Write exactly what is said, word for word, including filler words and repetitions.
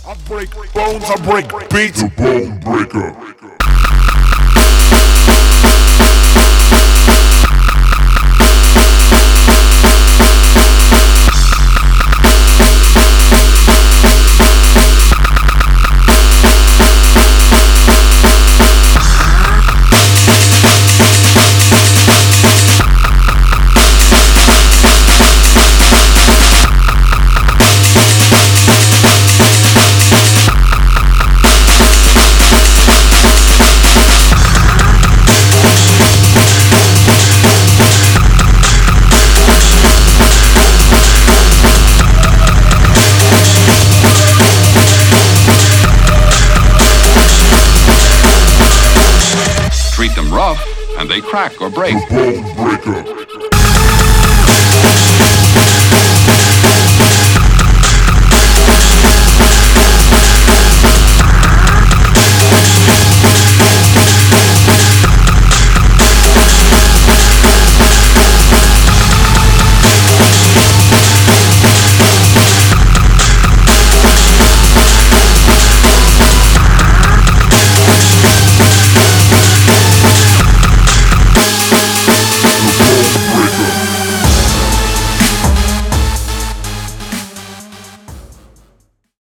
I break bones, I break beats. The Bone Breaker. Treat them rough, and they crack or break. The Bone Breaker.